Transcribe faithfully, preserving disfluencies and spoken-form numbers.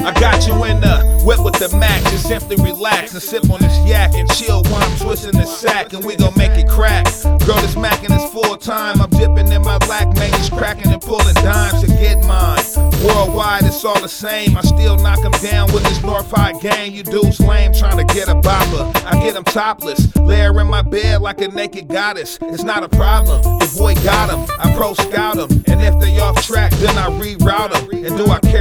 I got you in the whip with the Mac. Just simply relax and sip on this yak and chill while I'm twisting the sack, and we gon' make it crack. Girl, this mackin' is full time. I'm dipping in my lack, man, it's cracking and pulling dimes to get mine. Worldwide, it's all the same. I still knock them down with this North High gang. You dudes lame, trying to get a bopper. I get them topless, lay her in my bed like a naked goddess. It's not a problem, your boy got them. I pro scout them, and if they off track, then I reroute them. And do I care?